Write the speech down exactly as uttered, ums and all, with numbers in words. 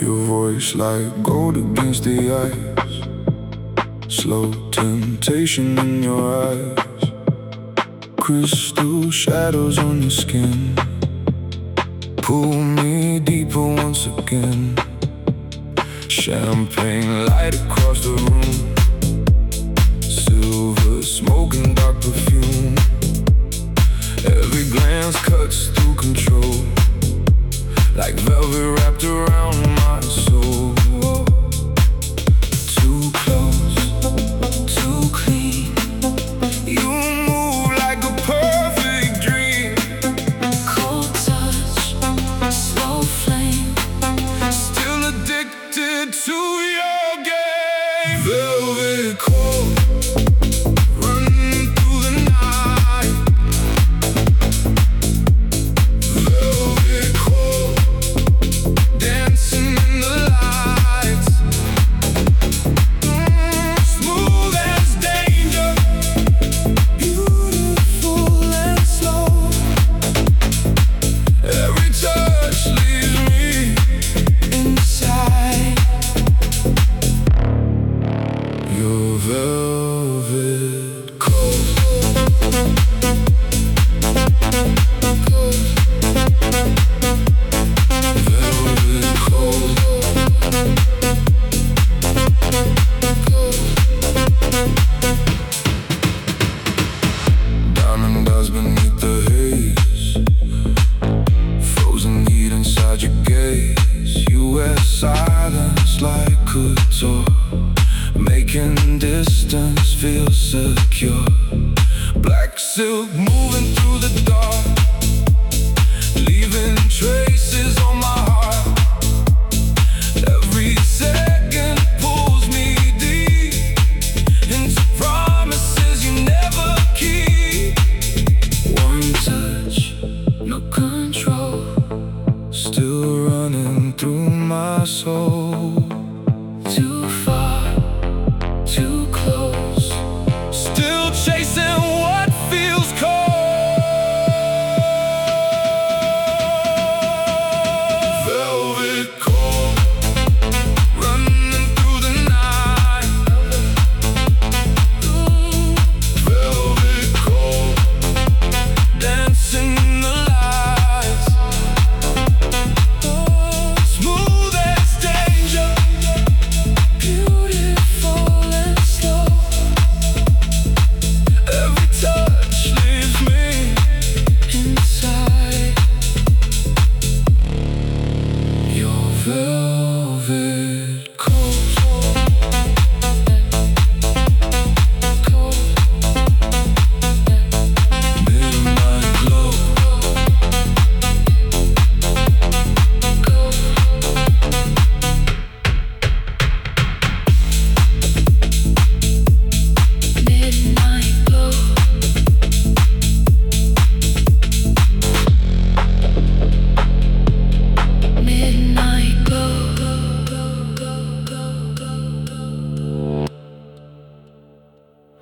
Your voice like gold against the ice, slow temptation in your eyes, crystal shadows on your skin. Pull me deeper once again. Champagne light across the room, silver smoke and dark perfume. Every glance cuts through control, like velvet wrapped around my soul. Too close, too clean. You move like a perfect dream. Cold touch, slow flame. Still addicted to your game. Velvet cold, running through the night. Velvet cold, dancing in the lights. Mm, smooth as danger, beautiful and slow. Every touch leaves me inside your velvet cold. Velvet cold. Diamond dust beneath the haze, frozen heat inside your gaze. You wear silence like a door, making distance feel secure. Black silk moving through the dark, leaving traces on my heart. Every second pulls me deep into promises you never keep. One touch, no control.